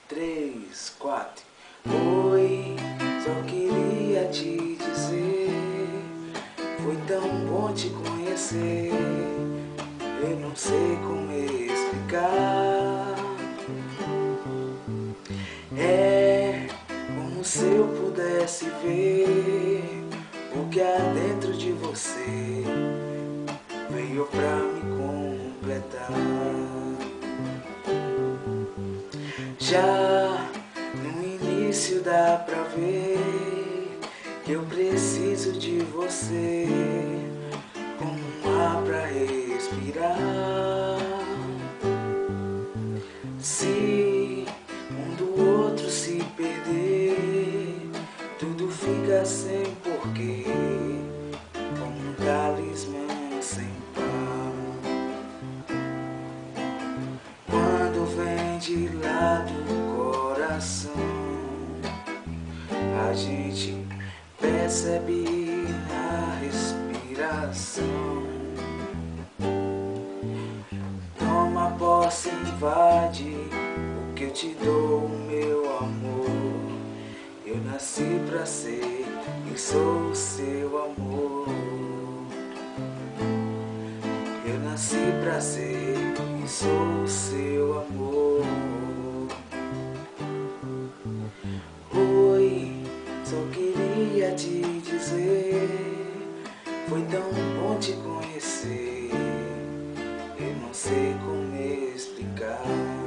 3, 4. Oi, só queria te dizer, foi tão bom te conhecer. Eu não sei como explicar. É como se eu pudesse ver o que há dentro de você. Veio pra me completar. Já no início dá pra ver que eu preciso de você, como um ar pra respirar. Se um do outro se perder, tudo fica sem porquê, como um talismã sem par. Quando vem de lá do coração, a gente percebe na respiração. Toma posse, invade o que eu te dou, o meu amor. Eu nasci pra ser e sou o seu amor. Eu nasci pra ser e sou o seu amor. Oi, só queria te dizer, foi tão bom te conhecer. Eu não sei como explicar.